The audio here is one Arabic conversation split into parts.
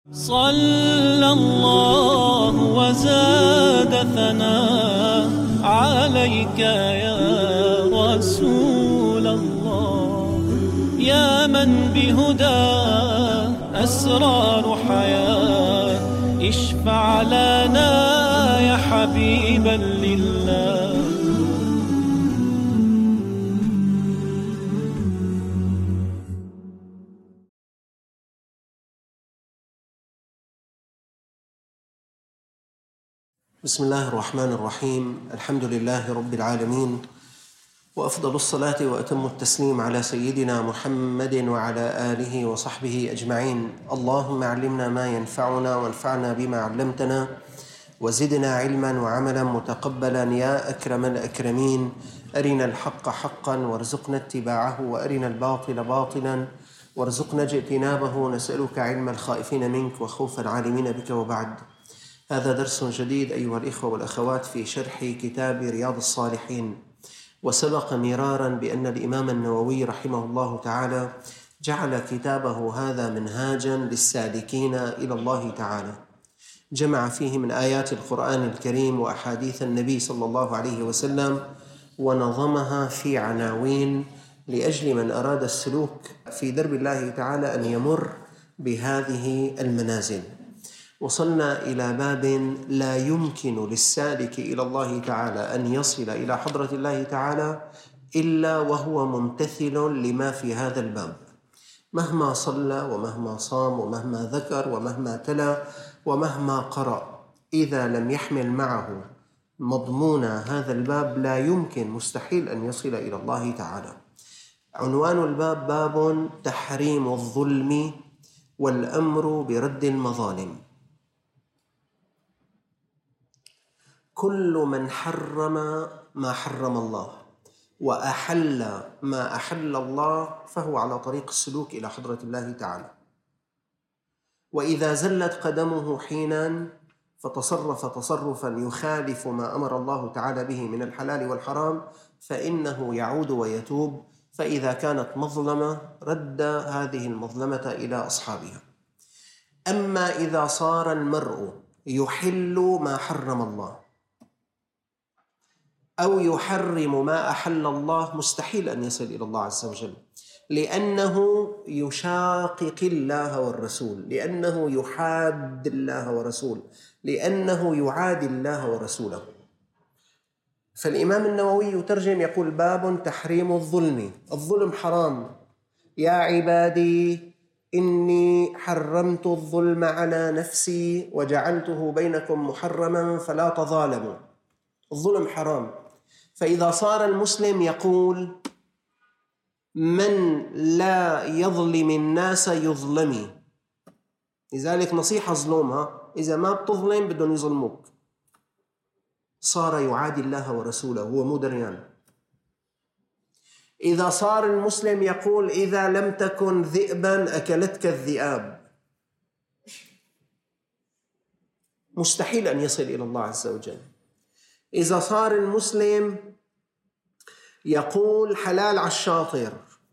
صلى الله وزاد ثناء عليك يا رسول الله، يا من بهداه أسرار حياة، اشفع لنا يا حبيبا لله. بسم الله الرحمن الرحيم. الحمد لله رب العالمين، وأفضل الصلاة وأتم التسليم على سيدنا محمد وعلى آله وصحبه أجمعين. اللهم علمنا ما ينفعنا وانفعنا بما علمتنا، وزدنا علما وعملا متقبلا يا أكرم الأكرمين. أرنا الحق حقا وارزقنا اتباعه، وأرنا الباطل باطلا وارزقنا اجتنابه. نسألك علم الخائفين منك وخوف العالمين بك. وبعد، هذا درس جديد أيها الإخوة والأخوات في شرح كتاب رياض الصالحين. وسبق مرارا بأن الإمام النووي رحمه الله تعالى جعل كتابه هذا منهاجا للسالكين إلى الله تعالى، جمع فيه من آيات القرآن الكريم وأحاديث النبي صلى الله عليه وسلم، ونظمها في عناوين لأجل من أراد السلوك في درب الله تعالى أن يمر بهذه المنازل. وصلنا إلى باب لا يمكن للسالك إلى الله تعالى أن يصل إلى حضرة الله تعالى إلا وهو ممتثل لما في هذا الباب، مهما صلى ومهما صام ومهما ذكر ومهما تلا ومهما قرأ، إذا لم يحمل معه مضمون هذا الباب لا يمكن، مستحيل أن يصل إلى الله تعالى. عنوان الباب باب تحريم الظلم والأمر برد المظالم. كل من حرم ما حرم الله وأحل ما أحل الله فهو على طريق السلوك إلى حضرة الله تعالى. وإذا زلت قدمه حينا فتصرف تصرفا يخالف ما أمر الله تعالى به من الحلال والحرام، فإنه يعود ويتوب. فإذا كانت مظلمة رد هذه المظلمة إلى أصحابها. أما إذا صار المرء يحل ما حرم الله أو يحرم ما أحل الله، مستحيل أن يصل إلى الله عز وجل، لأنه يشاقق الله والرسول، لأنه يحاد الله ورسوله، لأنه يعادي الله ورسوله. فالإمام النووي يترجم يقول باب تحريم الظلم. الظلم حرام. يا عبادي إني حرمت الظلم على نفسي وجعلته بينكم محرما فلا تظالموا. الظلم حرام. فإذا صار المسلم يقول من لا يظلم الناس يظلمي، لذلك نصيحة ظلومها، إذا ما بتظلم بدهم يظلموك، صار يعادي الله ورسوله، هو مو دريان. إذا صار المسلم يقول إذا لم تكن ذئبا أكلتك الذئاب، مستحيل أن يصل إلى الله عز وجل. إذا صار المسلم يقول حلال على الشاطر،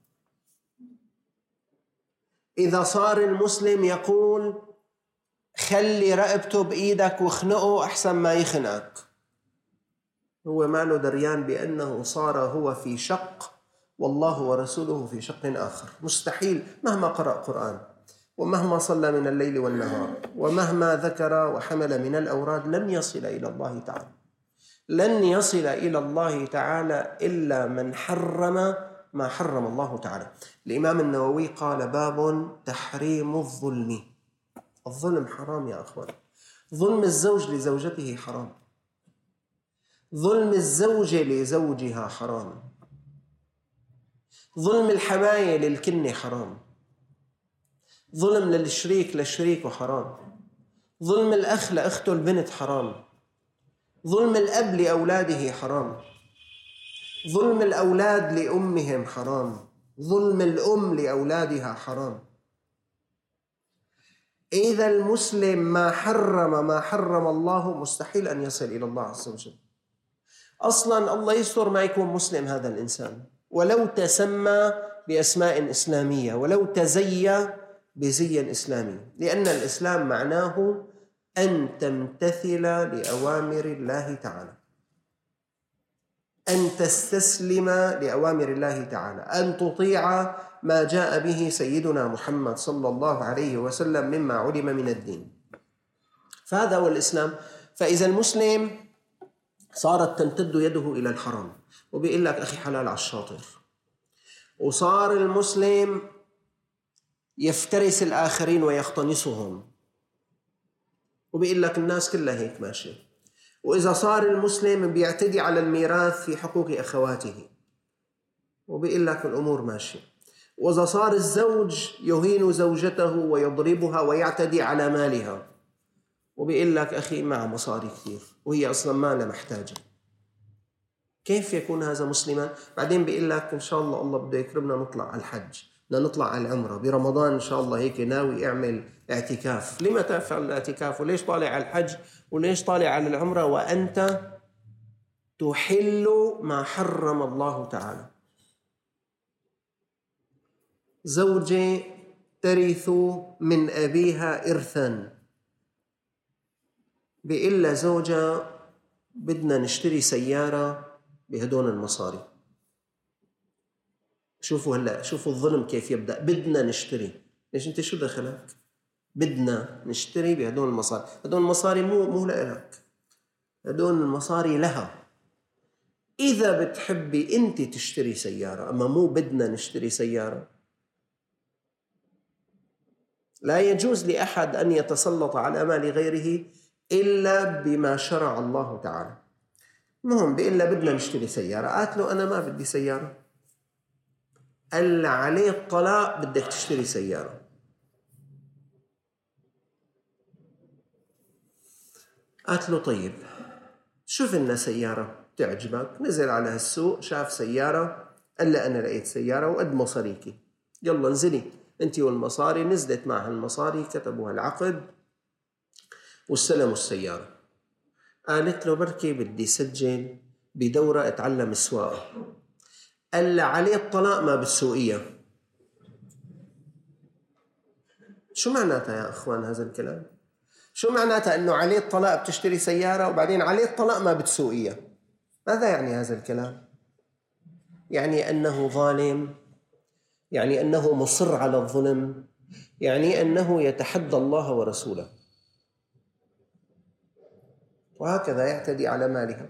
إذا صار المسلم يقول خلي رقبته بإيدك واخنقه أحسن ما يخنقك، هو ما له دريان بأنه صار هو في شق والله ورسوله في شق آخر. مستحيل، مهما قرأ قرآن ومهما صلى من الليل والنهار ومهما ذكر وحمل من الأوراد لن يصل إلى الله تعالى. لن يصل إلى الله تعالى إلا من حرم ما حرم الله تعالى. الإمام النووي قال باب تحريم الظلم. الظلم حرام يا أخوان. ظلم الزوج لزوجته حرام، ظلم الزوجة لزوجها حرام، ظلم الحماية للكنة حرام، ظلم للشريك لشريكه حرام، ظلم الأخ لأخته البنت حرام، ظلم الأب لأولاده حرام، ظلم الأولاد لأمهم حرام، ظلم الأم لأولادها حرام. إذا المسلم ما حرم الله مستحيل أن يصل إلى الله عز وجل. أصلا الله يستر ما يكون مسلم هذا الإنسان، ولو تسمى بأسماء إسلامية، ولو تزيى بزي إسلامي، لأن الإسلام معناه أن تمتثل لأوامر الله تعالى، أن تستسلم لأوامر الله تعالى، أن تطيع ما جاء به سيدنا محمد صلى الله عليه وسلم مما علم من الدين. فهذا هو الإسلام. فإذا المسلم صارت تمتد يده إلى الحرام وبيقول لك أخي حلال على الشاطر، وصار المسلم يفترس الآخرين ويختنصهم وبيقول لك الناس كلها هيك ماشية، وإذا صار المسلم بيعتدي على الميراث في حقوق أخواته وبيقول لك الأمور ماشية، وإذا صار الزوج يهين زوجته ويضربها ويعتدي على مالها وبيقول لك أخي معها مصاري كثير وهي أصلا ما لها محتاجة، كيف يكون هذا مسلما؟ بعدين بيقول لك إن شاء الله الله بده يكرمنا نطلع على الحج، بدنا نطلع على العمرة برمضان إن شاء الله، هيك ناوي اعمل اعتكاف. لما تفعل الاعتكاف؟ وليش طالع على الحج؟ وليش طالع على العمرة وأنت تحل ما حرم الله تعالى؟ زوجة ترث من أبيها إرثا، بإلا زوجة بدنا نشتري سيارة بهدون المصاري. شوفوا هلا، شوفوا الظلم كيف يبدأ، بدنا نشتري. ليش انت شو دخلك؟ بدنا نشتري بهدون المصاري. هدون المصاري مو لك، هدون المصاري لها. إذا بتحبي انت تشتري سيارة، أما مو بدنا نشتري سيارة. لا يجوز لأحد أن يتسلط على مال غيره إلا بما شرع الله تعالى. المهم بإلا بدنا نشتري سيارة، قالت له أنا ما بدي سيارة، قال عليه الطلاق بدك تشتري سيارة. قالت له طيب شوف لنا سيارة تعجبك. نزل على هالسوق شاف سيارة، قال له أنا لقيت سيارة وقد مصاريكي، يلا انزلي أنت والمصاري. نزلت معها المصاري، كتبوا العقد واستلموا السيارة. قالت له بركي بدي سجل بدورة اتعلم السواقة. قال عليه الطلاق ما بالسوقية. شو معناتها يا أخوان هذا الكلام؟ شو معناتها أنه عليه الطلاق بتشتري سيارة وبعدين عليه الطلاق ما بتسوقية؟ ماذا يعني هذا الكلام؟ يعني أنه ظالم، يعني أنه مصر على الظلم، يعني أنه يتحدى الله ورسوله، وهكذا يعتدي على مالها.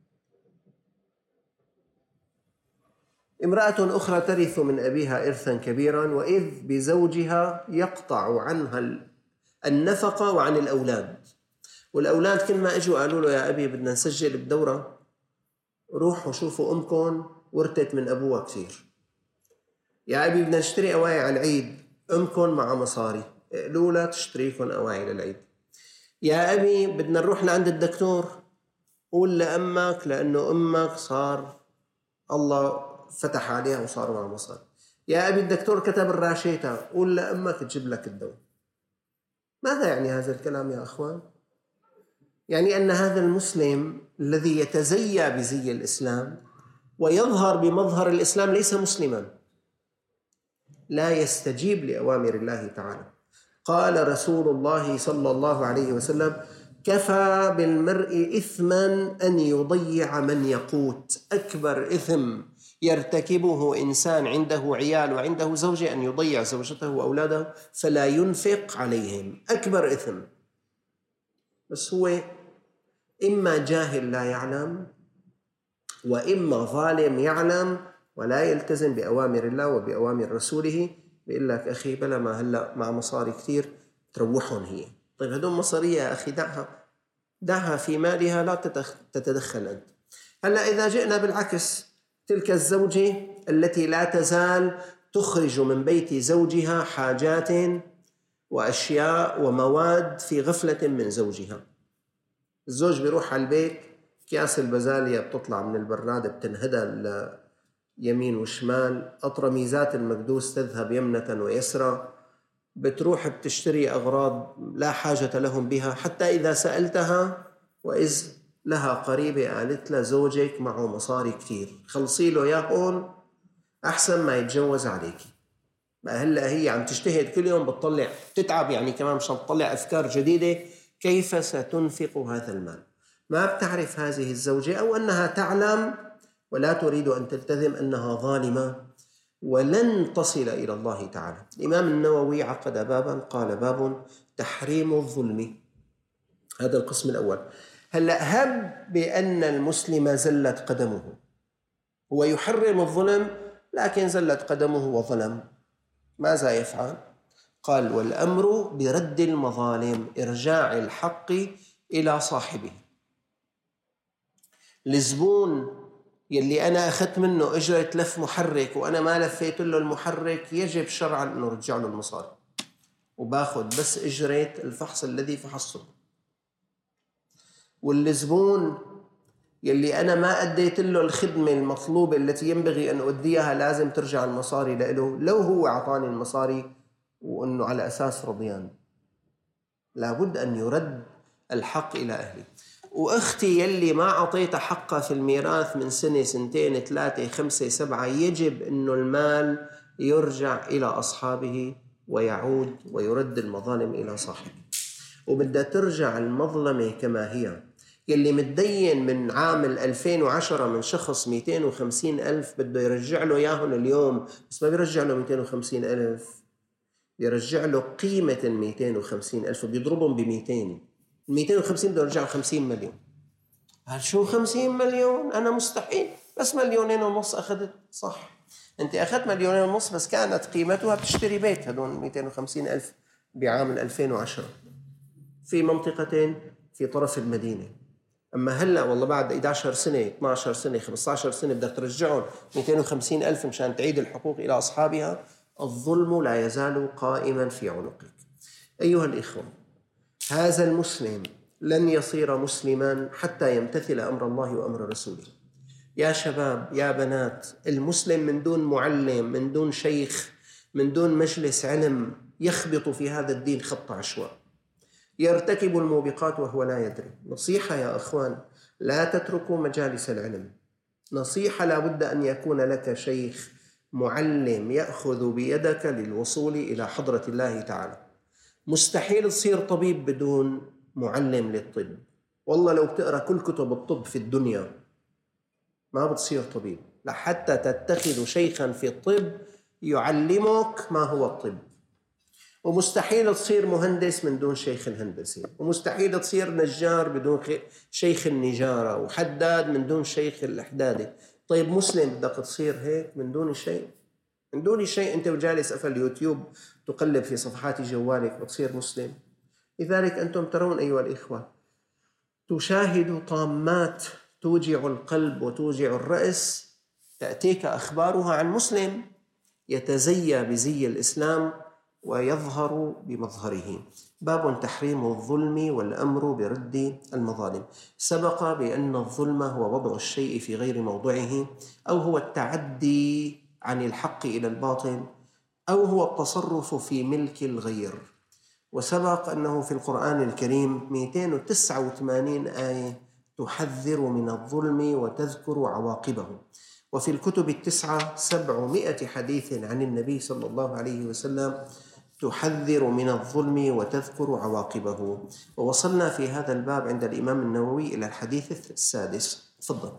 امرأة أخرى ترث من أبيها إرثا كبيرا، وإذ بزوجها يقطع عنها النفقة وعن الأولاد. والأولاد كل ما إجوا قالوا له يا أبي بدنا نسجل بدورة، روحوا شوفوا أمكم ورثت من أبوها كثير. يا أبي بدنا نشتري أواعي على العيد، أمكم مع مصاري، قالوا لا تشتريكم أواعي للعيد. يا أبي بدنا نروح لعند الدكتور، قول لأمك لأنه أمك صار الله فتح عليها وصار مع مصاري. يا أبي الدكتور كتب الراشيتا، قول لأمك تجيب لك الدواء. ماذا يعني هذا الكلام يا أخوان؟ يعني أن هذا المسلم الذي يتزيى بزي الإسلام ويظهر بمظهر الإسلام ليس مسلما، لا يستجيب لأوامر الله تعالى. قال رسول الله صلى الله عليه وسلم: كفى بالمرء إثما أن يضيع من يقوت. أكبر إثم يرتكبه إنسان عنده عيال وعنده زوجة أن يضيع زوجته وأولاده فلا ينفق عليهم، أكبر إثم. بس هو إما جاهل لا يعلم، وإما ظالم يعلم ولا يلتزم بأوامر الله وبأوامر رسوله. بيقول لك أخي بلا ما هلأ مع مصاري كثير تروحهم هي. طيب هدول مصارية يا أخي، دعها في مالها، لا تتدخل أنت. هلأ إذا جئنا بالعكس، تلك الزوجة التي لا تزال تخرج من بيت زوجها حاجات وأشياء ومواد في غفلة من زوجها. الزوج بيروح على البيت، كياس البزالية بتطلع من البراد بتنهدى يمين وشمال، أطرميزات المكدوس تذهب يمنة ويسرى، بتروح بتشتري أغراض لا حاجة لهم بها. حتى إذا سألتها وإذ لها قريبة قالت لها زوجك معه مصاري كتير، خلصي له يا هون أحسن ما يتجوز عليك. ما هلأ هي عم تجتهد كل يوم بتطلع، تتعب يعني كمان مشان تطلع أفكار جديدة كيف ستنفق هذا المال. ما بتعرف هذه الزوجة أو أنها تعلم ولا تريد أن تلتزم أنها ظالمة ولن تصل إلى الله تعالى. الإمام النووي عقد بابا قال: باب تحريم الظلم. هذا القسم الأول. هلأ هب بأن المسلم زلت قدمه، هو يحرم الظلم لكن زلت قدمه وظلم، ماذا يفعل؟ قال: والأمر برد المظالم، إرجاع الحق إلى صاحبه. الزبون يلي أنا أخذت منه أجرة لف محرك وأنا ما لفيت له المحرك، يجب شرعا أنه رجع له المصاري وباخذ بس أجرة الفحص الذي فحصته. والزبون يلي أنا ما أديت له الخدمة المطلوبة التي ينبغي أن أديها، لازم ترجع المصاري له، لو هو أعطاني المصاري وأنه على أساس رضيان. لابد أن يرد الحق إلى أهله. وأختي يلي ما أعطيتها حقها في الميراث من سنة، سنتين، 3، 5، 7، يجب أنه المال يرجع إلى أصحابه ويعود ويرد المظالم إلى صاحبه. وبدها ترجع المظلمة كما هي. يلي متدين من عام 2010 من شخص 250,000 بده يرجع له إياهم اليوم، بس ما بيرجع له 250,000، بيرجع له قيمة 250,000 وبيضربهم ب200. 250 بده يرجع 50 مليون. هل شو 50 مليون؟ أنا مستحيل، بس 2.5 مليون أخذت. صح، أنت أخذت 2.5 مليون بس كانت قيمتها بتشتري بيت. هدول 250,000 بعام 2010 في منطقتين في طرف المدينة. أما هلأ والله بعد 11 سنة، 12 سنة، 15 سنة بدك ترجعهم 250,000 مشان تعيد الحقوق إلى أصحابها. الظلم لا يزال قائما في عنقك. أيها الإخوة، هذا المسلم لن يصير مسلما حتى يمتثل أمر الله وأمر رسوله. يا شباب، يا بنات، المسلم من دون معلم، من دون شيخ، من دون مجلس علم، يخبط في هذا الدين خط عشواء، يرتكب الموبقات وهو لا يدري. نصيحة يا أخوان، لا تتركوا مجالس العلم. نصيحة، لا بد أن يكون لك شيخ معلم يأخذ بيدك للوصول إلى حضرة الله تعالى. مستحيل تصير طبيب بدون معلم للطب. والله لو بتقرأ كل كتب الطب في الدنيا ما بتصير طبيب، لحتى تتخذ شيخا في الطب يعلمك ما هو الطب. ومستحيل تصير مهندس من دون شيخ الهندسة، ومستحيل تصير نجار بدون شيخ النجارة، وحداد من دون شيخ الحدادة. طيب مسلم بدك تصير هيك من دون شيء؟ من دون شيء أنت وجالس أفل اليوتيوب تقلب في صفحات جوالك بتصير مسلم؟ لذلك أنتم ترون أيها الإخوة، تشاهد طامات توجع القلب وتوجع الرأس، تأتيك أخبارها عن مسلم يتزيى بزي الإسلام ويظهر بمظهره. باب تحريم الظلم والأمر برد المظالم. سبق بأن الظلم هو وضع الشيء في غير موضعه، أو هو التعدي عن الحق إلى الباطل، أو هو التصرف في ملك الغير. وسبق أنه في القرآن الكريم 289 آية تحذر من الظلم وتذكر عواقبه، وفي الكتب 700 حديث عن النبي صلى الله عليه وسلم تحذر من الظلم وتذكر عواقبه. ووصلنا في هذا الباب عند الإمام النووي إلى الحديث 6. تفضل.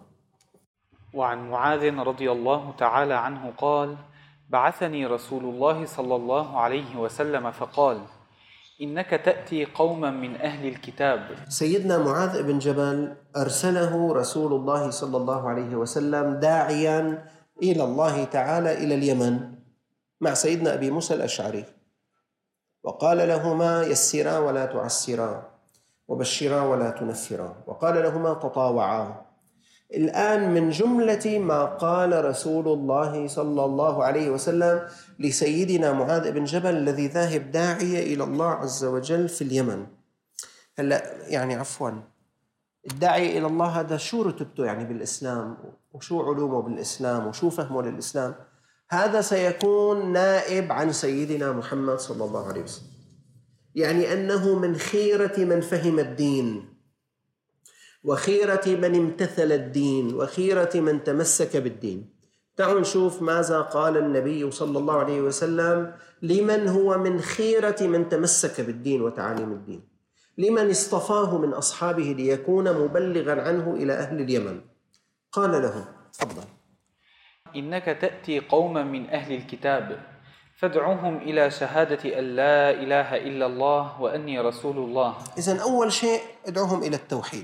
وعن معاذ رضي الله تعالى عنه قال: بعثني رسول الله صلى الله عليه وسلم فقال: إنك تأتي قوما من أهل الكتاب. سيدنا معاذ بن جبل أرسله رسول الله صلى الله عليه وسلم داعيا إلى الله تعالى إلى اليمن مع سيدنا أبي موسى الأشعري، وقال لهما: يسرا ولا تعسرا، وبشرا ولا تنفرا، وقال لهما: تطاوعا. الآن من جملة ما قال رسول الله صلى الله عليه وسلم لسيدنا معاذ بن جبل الذي ذاهب داعية إلى الله عز وجل في اليمن. هلأ يعني عفوا، الداعية إلى الله هذا شو رتبته يعني بالإسلام، وشو علومه بالإسلام، وشو فهمه للإسلام؟ هذا سيكون نائب عن سيدنا محمد صلى الله عليه وسلم، يعني أنه من خيرة من فهم الدين، وخيرة من امتثل الدين، وخيرة من تمسك بالدين. تعالوا نشوف ماذا قال النبي صلى الله عليه وسلم لمن هو من خيرة من تمسك بالدين وتعاليم الدين، لمن اصطفاه من أصحابه ليكون مبلغا عنه إلى أهل اليمن. قال لهم: تفضل. إنك تأتي قوما من أهل الكتاب فادعوهم إلى شهادة أن لا إله إلا الله وأني رسول الله. إذن أول شيء ادعوهم إلى التوحيد.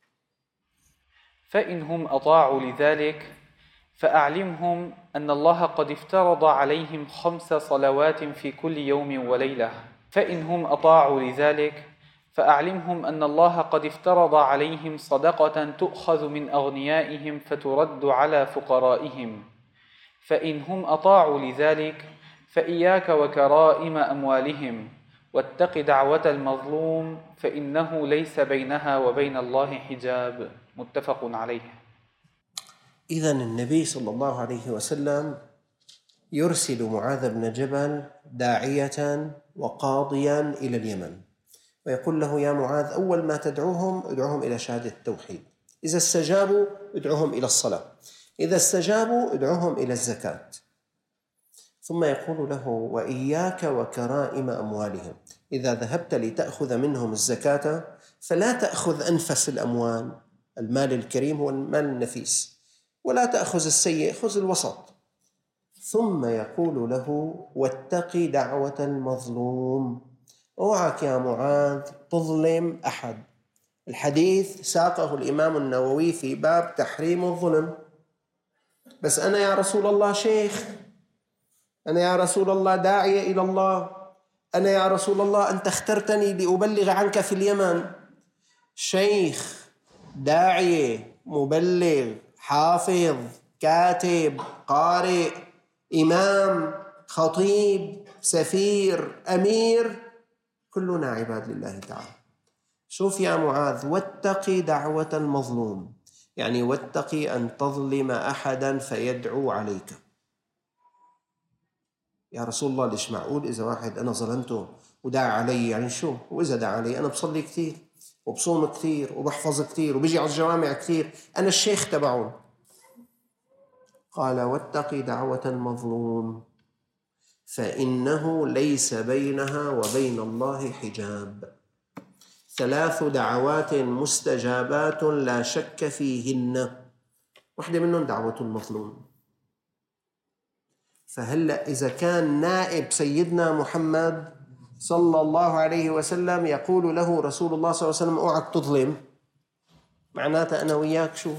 فإنهم أطاعوا لذلك فأعلمهم أن الله قد افترض عليهم 5 صلوات في كل يوم وليلة. فإنهم أطاعوا لذلك فأعلمهم أن الله قد افترض عليهم صدقة تؤخذ من أغنيائهم فترد على فقرائهم. فإنهم أطاعوا لذلك فإياك وكرائم أموالهم واتق دعوة المظلوم فإنه ليس بينها وبين الله حجاب. متفق عليه. إذن النبي صلى الله عليه وسلم يرسل معاذ بن جبل داعية وقاضيا إلى اليمن، ويقول له: يا معاذ، أول ما تدعوهم ادعوهم إلى شهادة التوحيد، إذا استجابوا ادعوهم إلى الصلاة، إذا استجابوا ادعوهم إلى الزكاة. ثم يقول له: وإياك وكرائم أموالهم، إذا ذهبت لتأخذ منهم الزكاة فلا تأخذ أنفس الأموال، المال الكريم هو المال النفيس، ولا تأخذ السيء، خذ الوسط. ثم يقول له: واتق دعوة المظلوم، اوعك يا معاذ تظلم أحد. الحديث ساقه الإمام النووي في باب تحريم الظلم. بس أنا يا رسول الله شيخ، أنا يا رسول الله داعية إلى الله، أنا يا رسول الله أنت اخترتني لأبلغ عنك في اليمن. شيخ، داعية، مبلغ، حافظ، كاتب، قارئ، إمام، خطيب، سفير، أمير، كلنا عباد لله تعالى. شوف يا معاذ: واتقي دعوة المظلوم، يعني واتقي أن تظلم أحدا فيدعو عليك. يا رسول الله ليش معقول إذا واحد أنا ظلمته ودعا علي؟ يعني شو؟ وإذا دعا علي أنا بصلي كثير وبصوم كثير وبحفظ كثير وبيجي على الجوامع كثير، أنا الشيخ تبعون. قال: واتقي دعوة المظلوم فإنه ليس بينها وبين الله حجاب. 3 دعوات مستجابات لا شك فيهن، واحدة منهم دعوة المظلوم. فهلأ إذا كان نائب سيدنا محمد صلى الله عليه وسلم يقول له رسول الله صلى الله عليه وسلم: اوعك تظلم، معناته أنا وياك شو؟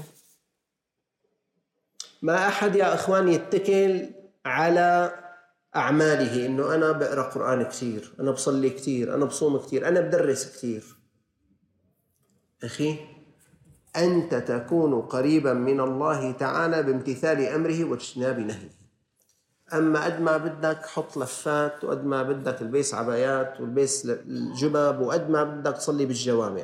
ما أحد يا أخوان يتكل على أعماله، إنه أنا بقرأ قرآن كثير، أنا بصلي كثير، أنا بصوم كثير، أنا بدرس كثير. أخي، أنت تكون قريبا من الله تعالى بامتثال أمره واجتناب نهيه. أما قد ما بدك حط لفات، وقد ما بدك البس عبايات والبس الجباب، وقد ما بدك تصلي بالجوامع.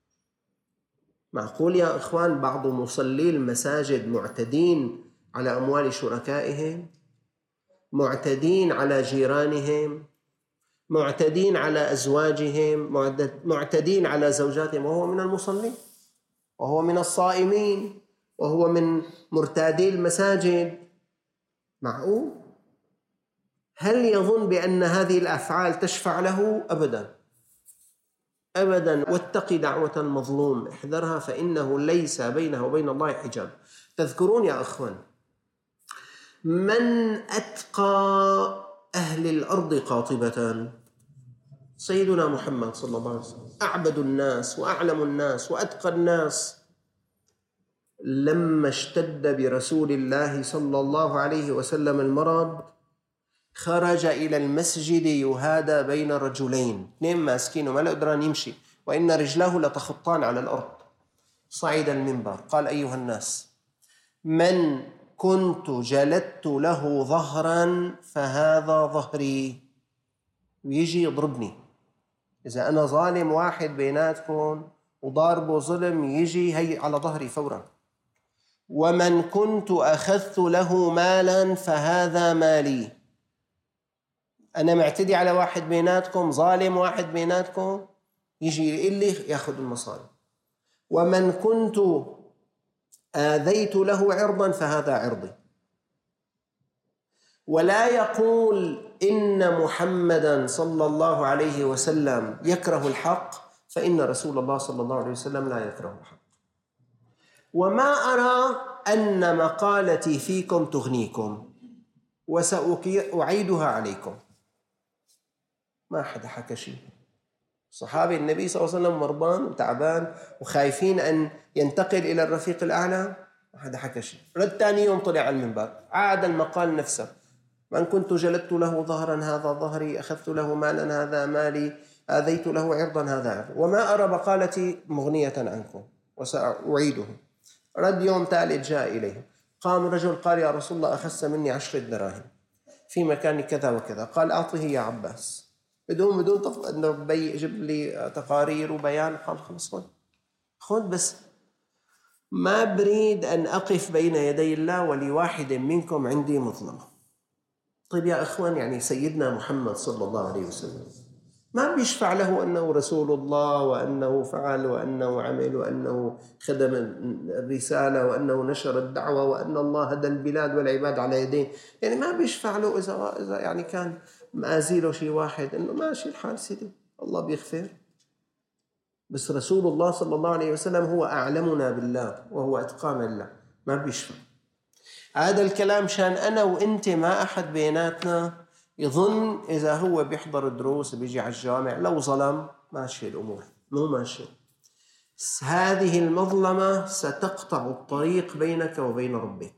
معقول يا إخوان بعض مصلي المساجد معتدين على أموال شركائهم، معتدين على جيرانهم، معتدين على أزواجهم، معتدين على زوجاتهم، وهو من المصلين، وهو من الصائمين، وهو من مرتادي المساجد؟ معقول؟ هل يظن بأن هذه الأفعال تشفع له؟ أبدا أبدا. واتق دعوة المظلوم، احذرها فإنه ليس بينها وبين الله حجاب. تذكرون يا أخوان من أتقى أهل الأرض قاطبة؟ سيدنا محمد صلى الله عليه وسلم، أعبد الناس وأعلم الناس وأتقى الناس. لما اشتد برسول الله صلى الله عليه وسلم المرض خرج إلى المسجد يهادى بين رجلين، 2 ماسكين وما له قدران يمشي، وإن رجله لتخطان على الأرض. صعد المنبر قال: أيها الناس، من كنت جلدت له ظهرا فهذا ظهري، ويجي يضربني. إذا أنا ظالم واحد بيناتكم وضاربه ظلم، يجي هي على ظهري فورا. ومن كنت أخذت له مالا فهذا مالي. أنا معتدي على واحد بيناتكم، ظالم واحد بيناتكم، يجي يقول لي يأخذ المصاري. ومن كنت آذيت له عرضا فهذا عرضي. ولا يقول إن محمدا صلى الله عليه وسلم يكره الحق، فإن رسول الله صلى الله عليه وسلم لا يكره الحق. وما أرى أن مقالتي فيكم تغنيكم وسأعيدها عليكم. ما حدا حكى شيء. صحابي النبي صلى الله عليه وسلم مرضان وتعبان وخايفين أن ينتقل إلى الرفيق الأعلى، ما حدا حكى شيء. رد ثاني يوم طلع على المنبر عاد المقال نفسه: من كنت جلدت له ظهرا هذا ظهري، أخذت له مالا هذا مالي، آذيت له عرضا هذا عرض، وما أرى مقالتي مغنية عنكم وسأعيده. رد يوم ثالث جاء إليه، قام رجل قال: يا رسول الله أخذت مني 10 دراهم في مكان كذا وكذا. قال: أعطه يا عباس، بدون أنه يجيب لي تقارير وبيان. قال: خلص خذ، بس ما بريد أن أقف بين يدي الله ولواحد منكم عندي مظلمة. طيب يا إخوان، يعني سيدنا محمد صلى الله عليه وسلم ما بيشفع له أنه رسول الله وأنه فعل وأنه عمل وأنه خدم الرسالة وأنه نشر الدعوة وأن الله هدى البلاد والعباد على يديه. يعني ما بيشفع له إذا يعني كان مآزيله شيء واحد، إنه ماشي الحال سيدي الله بيغفر. بس رسول الله صلى الله عليه وسلم هو أعلمنا بالله وهو أتقانا لله، ما بيشفع. هذا الكلام شان أنا وإنت ما أحد بيناتنا يظن إذا هو بيحضر الدروس بيجي على الجامع لو ظلم ماشي الأمور، مو ماشي. هذه المظلمة ستقطع الطريق بينك وبين ربك.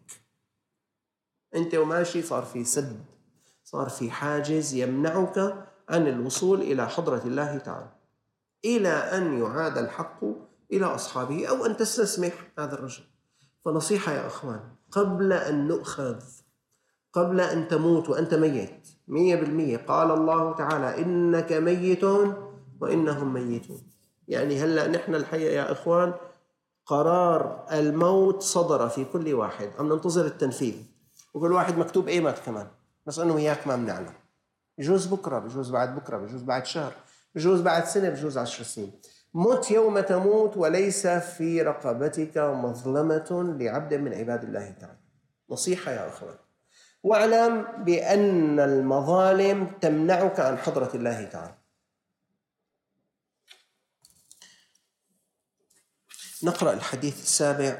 أنت وماشي صار في سد، صار في حاجز يمنعك عن الوصول إلى حضرة الله تعالى، إلى أن يعاد الحق إلى أصحابه أو أن تستسمح هذا الرجل. فنصيحة يا أخوان، قبل أن نؤخذ، قبل أن تموت وأنت ميت 100%، قال الله تعالى: إنك ميت وإنهم ميتون. يعني هلأ نحن الحقيقة يا أخوان قرار الموت صدر في كل واحد، عم ننتظر التنفيذ، وكل واحد مكتوب إيه مات كمان، بس أنه إياك ما بنعلم. بجوز بكرة، بجوز بعد بكرة، بجوز بعد شهر، بجوز بعد سنة، بجوز 10 سنين. مت يوم تموت، وليس في رقبتك مظلمة لعبد من عباد الله تعالى. نصيحة يا أخوان، واعلم بأن المظالم تمنعك عن حضرة الله تعالى. نقرأ الحديث السابع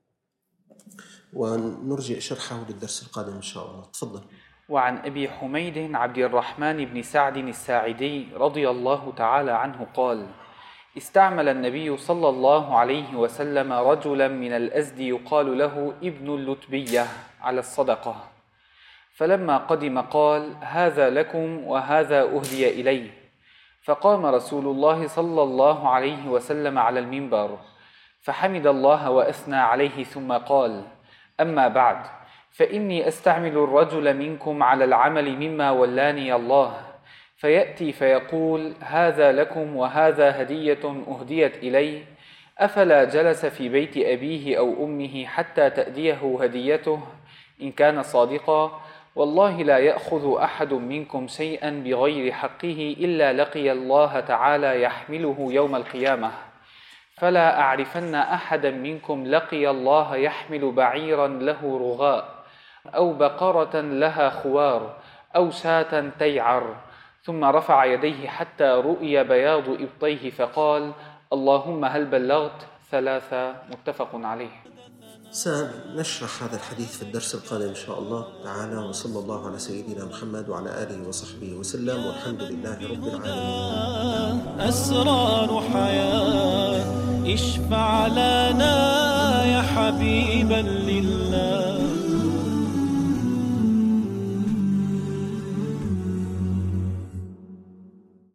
ونرجع شرحه للدرس القادم إن شاء الله. تفضل. وعن أبي حميد عبد الرحمن بن سعد الساعدي رضي الله تعالى عنه قال: استعمل النبي صلى الله عليه وسلم رجلا من الأزد يقال له ابن اللتبية على الصدقة، فلما قدم قال: هذا لكم وهذا أهدي إلي. فقام رسول الله صلى الله عليه وسلم على المنبر فحمد الله وأثنى عليه، ثم قال: أما بعد، فإني أستعمل الرجل منكم على العمل مما ولاني الله، فيأتي فيقول: هذا لكم وهذا هدية أهديت إلي، أفلا جلس في بيت أبيه أو أمه حتى تأديه هديته إن كان صادقا؟ والله لا يأخذ أحد منكم شيئا بغير حقه إلا لقي الله تعالى يحمله يوم القيامة، فلا أعرفن أحدا منكم لقي الله يحمل بعيرا له رغاء أو بقرة لها خوار أو شاة تيعر. ثم رفع يديه حتى رؤي بياض إبطيه فقال: اللهم هل بلغت؟ 3. متفق عليه. سنشرح هذا الحديث في الدرس القادم إن شاء الله تعالى، وصلى الله على سيدنا محمد وعلى آله وصحبه وسلم، والحمد لله رب العالمين. أسرار حياة اشفع لنا يا حبيبا لله.